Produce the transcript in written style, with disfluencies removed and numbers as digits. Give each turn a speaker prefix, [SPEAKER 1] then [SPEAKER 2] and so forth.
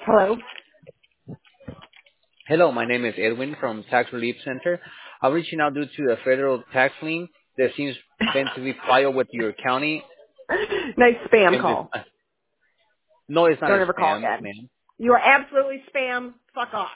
[SPEAKER 1] Hello.
[SPEAKER 2] Hello, my name is Edwin from Tax Relief Center. I'm reaching out due to a federal tax lien that seems been to be filed with your county.
[SPEAKER 1] Nice spam
[SPEAKER 2] Since it's,
[SPEAKER 1] call.
[SPEAKER 2] no, it's not
[SPEAKER 1] Don't
[SPEAKER 2] a
[SPEAKER 1] ever call
[SPEAKER 2] spam,
[SPEAKER 1] again.
[SPEAKER 2] ma'am.
[SPEAKER 1] You are absolutely spam. Fuck off.